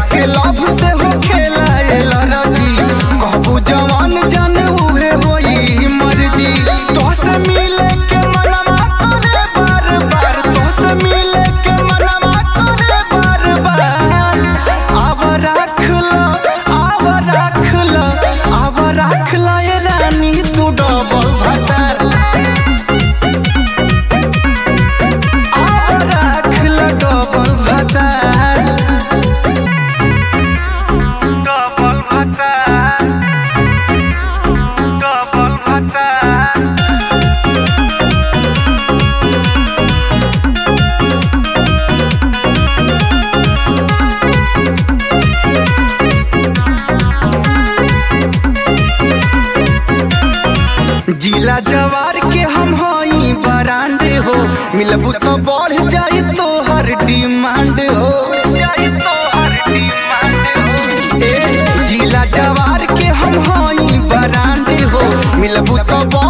के लाभ से हो खेला लड़जी कहबू जवान जान उहे होई मर्जी तोहसे मिले के मनवा करे बार बार तोहसे मिले के मनवा करे बार बार अब रख ला ये रानी तू डबल भतार अब रख ला डबल भतार डबल भतार डबल भतार जिला जवार के हम हई बरांडे हो मिलबू तो बढ़ जाई तोहर डिमांड हो ए जिला जवार के हम हई बरांडे हो मिलबू तो